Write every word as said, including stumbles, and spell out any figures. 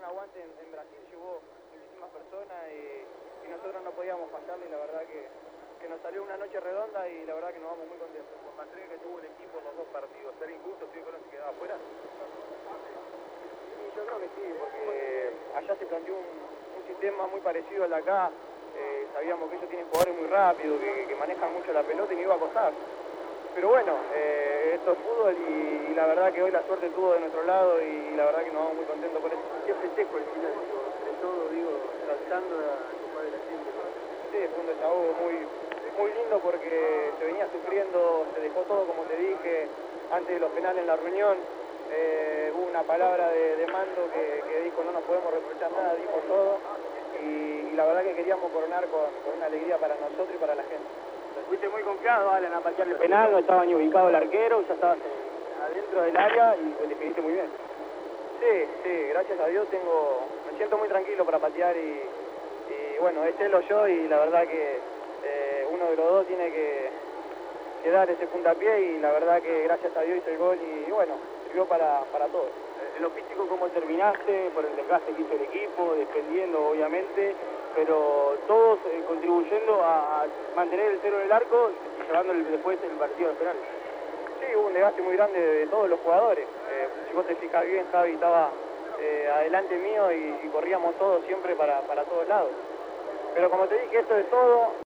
aguante en, en Brasil, llevó muchísimas personas y, y nosotros no podíamos fallarle y la verdad que, que nos salió una noche redonda y la verdad que nos vamos muy contentos. Por la entrega que tuvo el equipo en los dos partidos, ¿era injusto si Colón se quedaba afuera? Sí, yo creo que sí, porque allá se planteó un, un sistema muy parecido al de acá. Eh, sabíamos que ellos tienen jugadores muy rápidos, que, que manejan mucho la pelota y no iba a costar. Pero bueno, eh, esto es fútbol y, y la verdad que hoy la suerte estuvo de nuestro lado y, y la verdad que nos vamos muy contentos por eso. Qué festejo al final, de todo, digo, saltando a Copa de la Gente. Sí, fue un desahogo muy, muy lindo porque se venía sufriendo, se dejó todo como te dije antes de los penales en la reunión. Eh, hubo una palabra de, de mando que, que dijo no nos podemos reprochar nada, dijo todo y, y la verdad que queríamos coronar con, con una alegría para nosotros y para la gente. Fuiste muy confiado, Alan, a patear el penal, no estaba ni ubicado el arquero, ya estabas en, adentro del área y te definiste muy bien. Sí, sí, gracias a Dios tengo, me siento muy tranquilo para patear y, y bueno, es él o yo y la verdad que eh, uno de los dos tiene que, que dar ese puntapié y la verdad que gracias a Dios hice el gol y, y bueno, sirvió para, para todos. En lo físico, ¿cómo terminaste? Por el desgaste que hizo el equipo, defendiendo obviamente, pero todos eh, contribuyendo a, a mantener el cero en el arco y llevando después el partido al penal. Sí, hubo un desgaste muy grande de, de todos los jugadores. Eh, si vos te fijas bien, Javi estaba eh, adelante mío y, y corríamos todos siempre para, para todos lados. Pero como te dije, esto es todo.